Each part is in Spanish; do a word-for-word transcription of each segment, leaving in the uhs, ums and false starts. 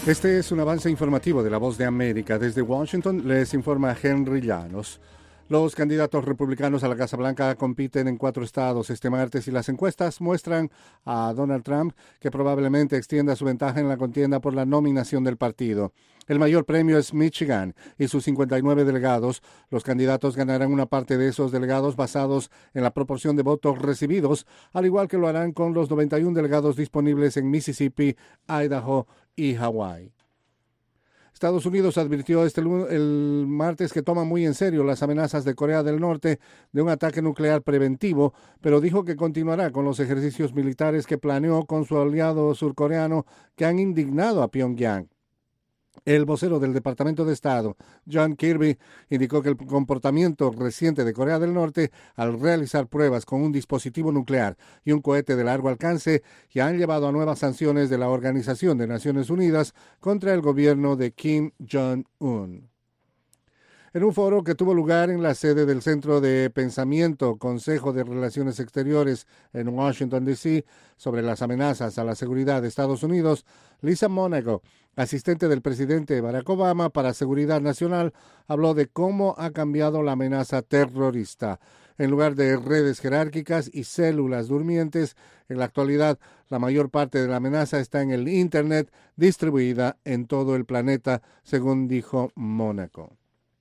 Este es un avance informativo de La Voz de América. Desde Washington les informa Henry Llanos. Los candidatos republicanos a la Casa Blanca compiten en cuatro estados este martes y las encuestas muestran a Donald Trump que probablemente extienda su ventaja en la contienda por la nominación del partido. El mayor premio es Michigan y sus cincuenta y nueve delegados. Los candidatos ganarán una parte de esos delegados basados en la proporción de votos recibidos, al igual que lo harán con los noventa y uno delegados disponibles en Mississippi, Idaho y Hawái. Estados Unidos advirtió este el martes que toma muy en serio las amenazas de Corea del Norte de un ataque nuclear preventivo, pero dijo que continuará con los ejercicios militares que planeó con su aliado surcoreano que han indignado a Pyongyang. El vocero del Departamento de Estado, John Kirby, indicó que el comportamiento reciente de Corea del Norte al realizar pruebas con un dispositivo nuclear y un cohete de largo alcance ya han llevado a nuevas sanciones de la Organización de Naciones Unidas contra el gobierno de Kim Jong-un. En un foro que tuvo lugar en la sede del Centro de Pensamiento Consejo de Relaciones Exteriores en Washington, D C, sobre las amenazas a la seguridad de Estados Unidos, Lisa Monaco, asistente del presidente Barack Obama para Seguridad Nacional, habló de cómo ha cambiado la amenaza terrorista. En lugar de redes jerárquicas y células durmientes, en la actualidad la mayor parte de la amenaza está en el Internet distribuida en todo el planeta, según dijo Monaco.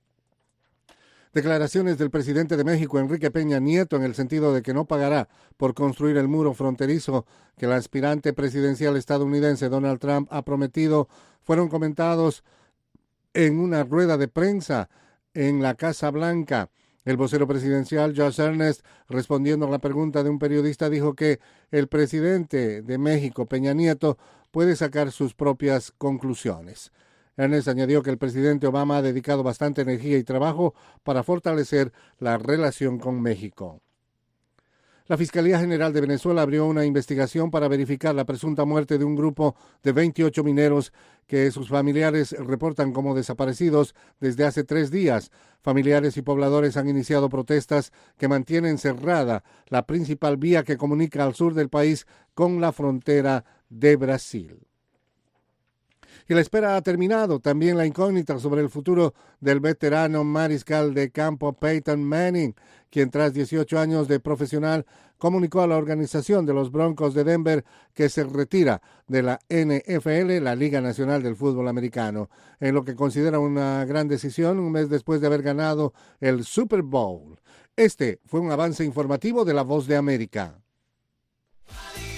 Declaraciones del presidente de México, Enrique Peña Nieto, en el sentido de que no pagará por construir el muro fronterizo que el aspirante presidencial estadounidense Donald Trump ha prometido, fueron comentados en una rueda de prensa en la Casa Blanca. El vocero presidencial Josh Earnest, respondiendo a la pregunta de un periodista, dijo que el presidente de México, Peña Nieto, puede sacar sus propias conclusiones. Ernest añadió que el presidente Obama ha dedicado bastante energía y trabajo para fortalecer la relación con México. La Fiscalía General de Venezuela abrió una investigación para verificar la presunta muerte de un grupo de veintiocho mineros que sus familiares reportan como desaparecidos desde hace tres días. Familiares y pobladores han iniciado protestas que mantienen cerrada la principal vía que comunica al sur del país con la frontera de Brasil. Y la espera ha terminado. También la incógnita sobre el futuro del veterano mariscal de campo Peyton Manning, quien tras dieciocho años de profesional comunicó a la organización de los Broncos de Denver que se retira de la N F L, la Liga Nacional del Fútbol Americano, en lo que considera una gran decisión un mes después de haber ganado el Super Bowl. Este fue un avance informativo de La Voz de América.